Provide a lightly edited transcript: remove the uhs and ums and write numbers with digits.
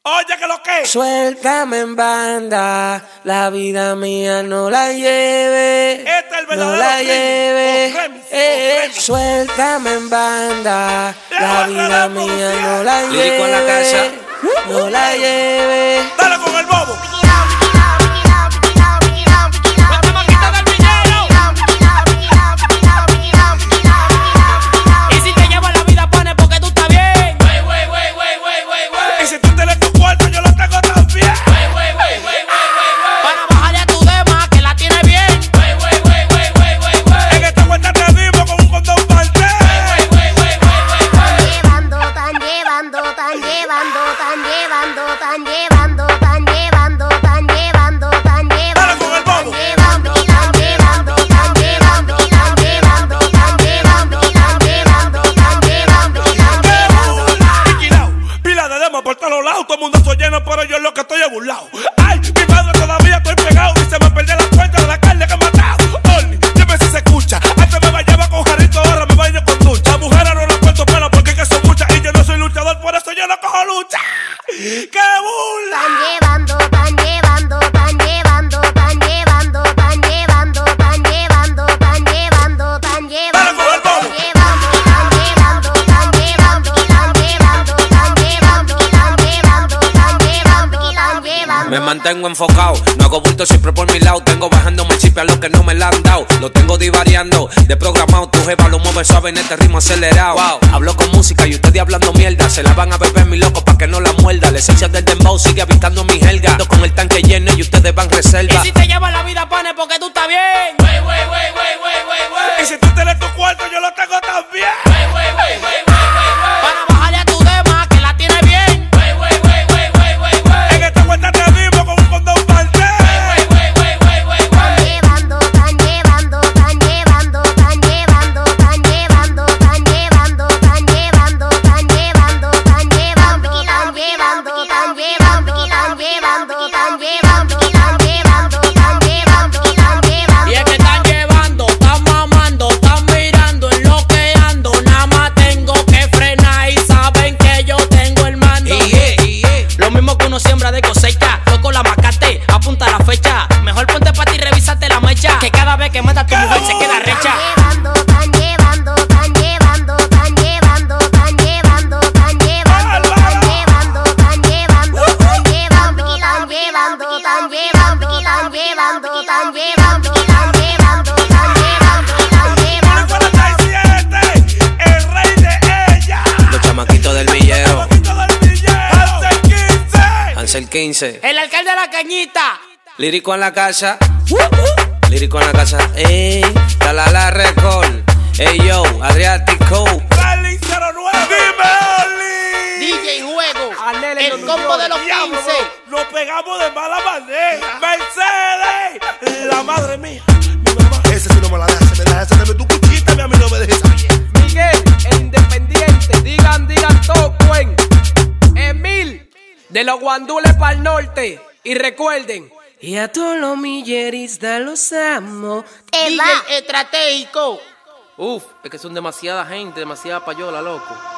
Oye, que lo que. Suéltame en banda, la vida mía no la lleve. Este es el verdadero no la remix, lleve. remix. Suéltame en banda, la vida mía no la lleve. Lírico en la casa. No la lleve. Dale con el bobo. Por todos lados, todo el mundo soy lleno, pero yo es lo que estoy burlado. Ay, mi madre todavía estoy pegado y se me perdió la cuenta de la carne que he matado. Oli, dime si se escucha. Antes me bañaba con jarrito, ahora me baño con ducha. Mujeres no las cuento pelo porque es que son muchas y yo no soy luchador, por eso yo no cojo lucha. ¡Qué burla! Me mantengo enfocado, no hago bulto siempre por mi lado. Tengo bajándome chip a lo que no me la han dado. Lo tengo divariando, de programado. Tu jeva lo mueve suave en este ritmo acelerado. Wow. Hablo con música y ustedes hablando mierda. Se la van a beber mi loco pa' que no la muerda. La esencia del dembow sigue habitando mi jerga. Ando con el tanque lleno y ustedes van reserva. Y si te lleva la vida, pane, porque tú estás bien. Y si tú tienes tu cuarto, yo lo tengo también. Para bajarle a tu dema, que la tiene bien. En esta cuenta te vivo con un condón parte. Y es que están llevando, están mamando, están mirando en lo que ando. Nada más tengo que frenar y saben que yo tengo el mando. Lo mismo que uno siembra de cosecha, loco la macate, apunta la fecha. Mejor ponte pa' ti y revísate la mecha, que cada vez que mata a tu mujer se queda recha. El rey de ella. Los chamaquitos del villero. Hansel 15. Hansel 15. El alcalde de la cañita. Lírico en la casa. Lírico en la casa. La record. Ey yo, Adriático. Rally 09. Dime, Oli. DJ Juego. El combo de los 15. Nos pegamos de mala manera. Mercedes, la madre mía. Mi mamá. Ese sí no me la deja, se me deja, dame tu cuchita, a mí no me dejes bien. Miguel, el independiente, digan todo buen. Emil, de los guandules para el norte. Y recuerden, Y a todos los milleristas los amo. DJ estratégico. uf, es que son demasiada gente, demasiada payola, loco.